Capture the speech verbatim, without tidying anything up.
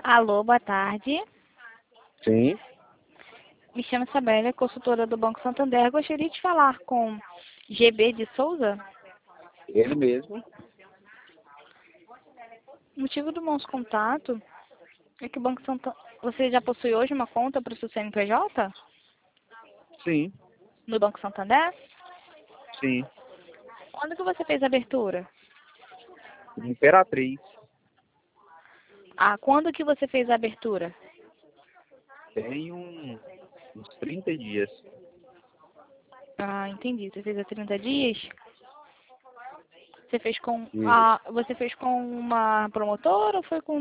Alô, boa tarde. Sim, Me chamo Isabela, consultora do Banco Santander. Gostaria de falar com G B de Souza. ele mesmo. O motivo do nosso contato é que o Banco Santander... Você já possui hoje uma conta para o seu C N P J Sim, no Banco Santander? sim. Quando que você fez a abertura? Imperatriz. Ah, quando que você fez a abertura? Tem um, uns trinta dias. Ah, entendi. Você fez há trinta dias? Você fez com Isso. a, você fez com uma promotora ou foi com